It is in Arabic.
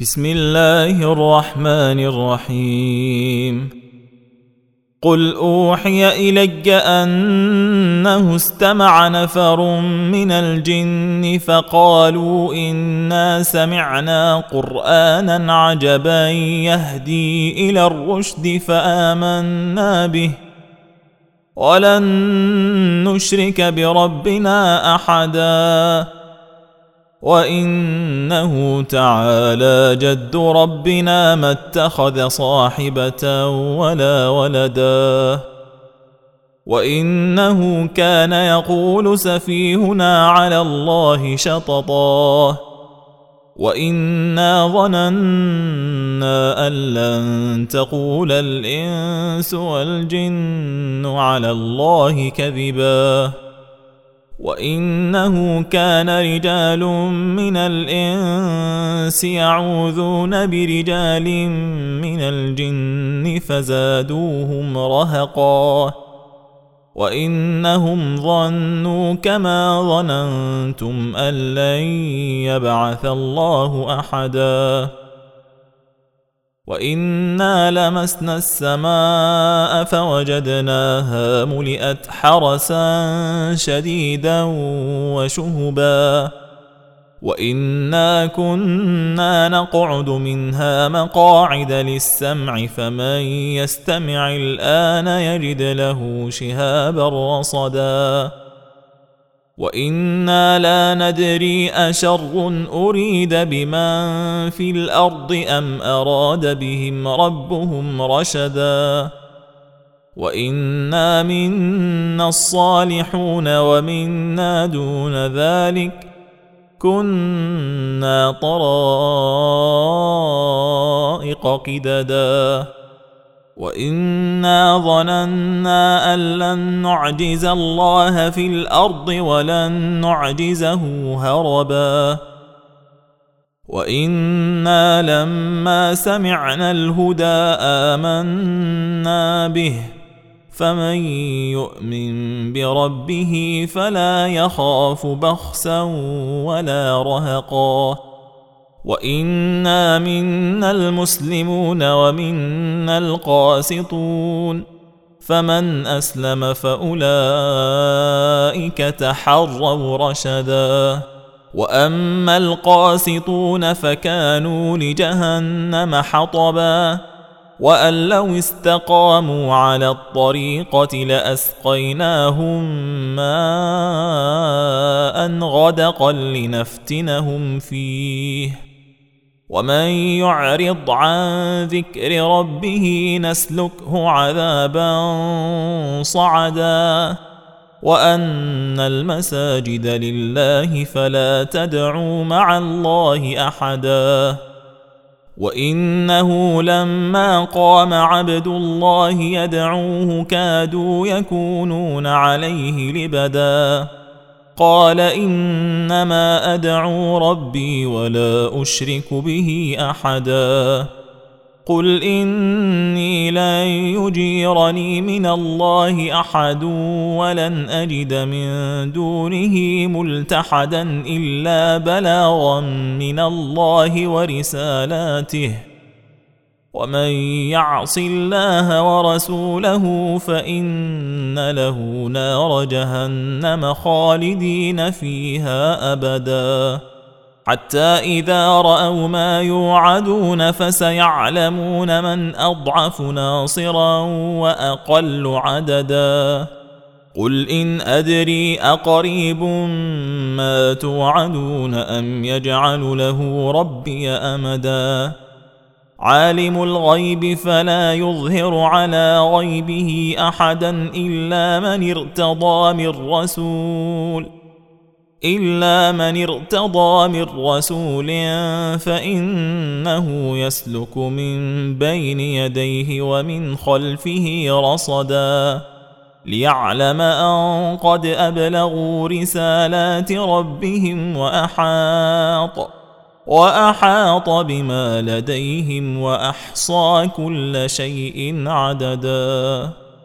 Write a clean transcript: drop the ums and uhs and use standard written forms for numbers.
بسم الله الرحمن الرحيم. قل أوحي إلي أنه استمع نفر من الجن فقالوا إنا سمعنا قرآنا عجبا يهدي إلى الرشد فآمنا به ولن نشرك بربنا أحدا وإنه تعالى جد ربنا ما اتخذ صاحبة ولا ولدا وإنه كان يقول سفيهنا على الله شططا وإنا ظننا أن لن تقول الإنس والجن على الله كذبا وإنه كان رجال من الإنس يعوذون برجال من الجن فزادوهم رهقا وإنهم ظنوا كما ظننتم أن لن يبعث الله أحدا وإنا لمسنا السماء فوجدناها ملئت حرسا شديدا وشهبا وإنا كنا نقعد منها مقاعد للسمع فمن يستمع الآن يجد له شهابا رصدا وإنا لا ندري أشر أريد بمن في الأرض أم أراد بهم ربهم رشدا وإنا منا الصالحون ومنا دون ذلك كنا طرائق قددا وإنا ظننا أن لن نعجز الله في الأرض ولن نعجزه هربا وإنا لما سمعنا الهدى آمنا به فمن يؤمن بربه فلا يخاف بخسا ولا رهقا وإنا منا المسلمون ومنا القاسطون فمن أسلم فأولئك تحروا رشدا وأما القاسطون فكانوا لجهنم حطبا وأن لو استقاموا على الطريقة لأسقيناهم ماء غدقا لنفتنهم فيه ومن يعرض عن ذكر ربه نسلكه عذابا صعدا وأن المساجد لله فلا تدعوا مع الله أحدا وإنه لما قام عبد الله يدعوه كادوا يكونون عليه لبدا قال إنما أدعو ربي ولا أشرك به أحدا قل إني لن يجيرني من الله أحد ولن أجد من دونه ملتحدا إلا بلاغا من الله ورسالاته ومن يعص الله ورسوله فإن له نار جهنم خالدين فيها أبدا حتى إذا رأوا ما يوعدون فسيعلمون من أضعف ناصرا وأقل عددا قل إن أدري أقريب ما توعدون أم يجعل له ربي أمدا عالم الغيب فلا يظهر على غيبه أحدا إلا من ارتضى من رسول فإنه يسلك من بين يديه ومن خلفه رصدا ليعلم أن قد أبلغوا رسالات ربهم وأحاط بما لديهم وأحصى كل شيء عددا